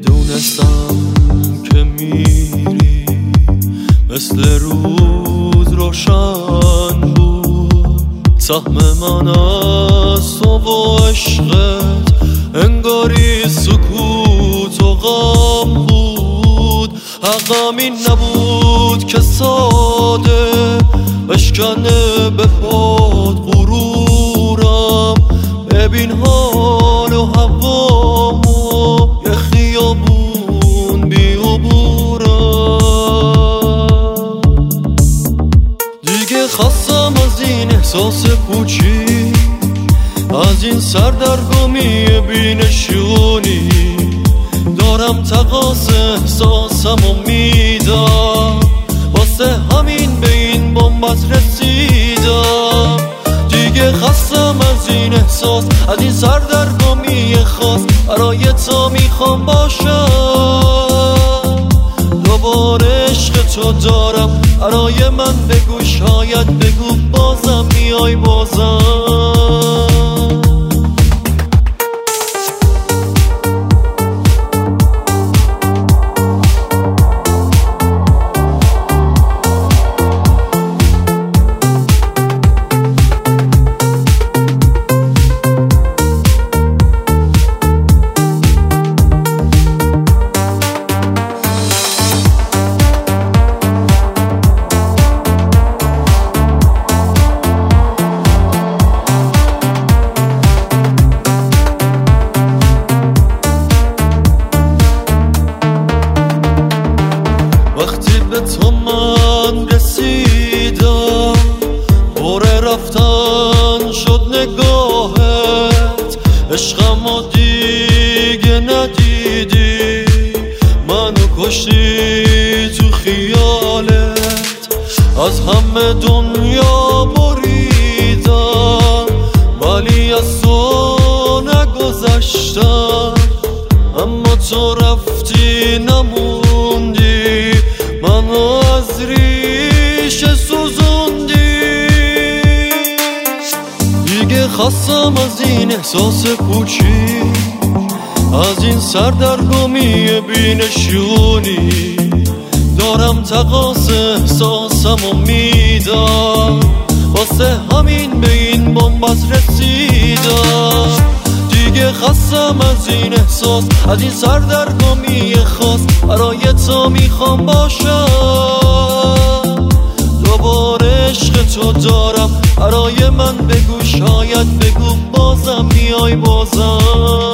میدونستم که میری، مثل روز روشن بود. سهم من از تو و عشقت انگاری سکوت و غم بود. حقم این نبود که ساده بشکنه به پاد غرورم. ببین حال و هوامو یه خیابون بی عبورم. دیگه خستم از این احساس پوچی، از این سردرگمی بینشونی. دارم تقاص احساسم و میدم، واسه همین به این بنبست رسیدم. دیگه خستم از این احساس، از این سردرگمی خاص. برای تو میخوام باشم، دوباره عشق تو دارم. برای من بگو، شاید بگو بازم میای بازم. وقتی به تو من رسیدم، بره رفتن شد نگاهت. عشقمو دیگه ندیدی، منو کشتی تو خیالت. از همه دنیا بریدم ولی از تو نگذشتم. اما تو رفتی نموندی، منو از ریشه سوزوندی. دیگه خستم از این احساس پوچی، از این سردرگمی بینشونی. دارم تقاص احساسم و میدم، واسه همین به این بنبست رسیدم. دیگه خستم از این احساس، از این سردرگمی خاص. برای تو میخوام باشم، دوباره عشق تو دارم. برای من بگو، شاید بگو بازم میای بازم.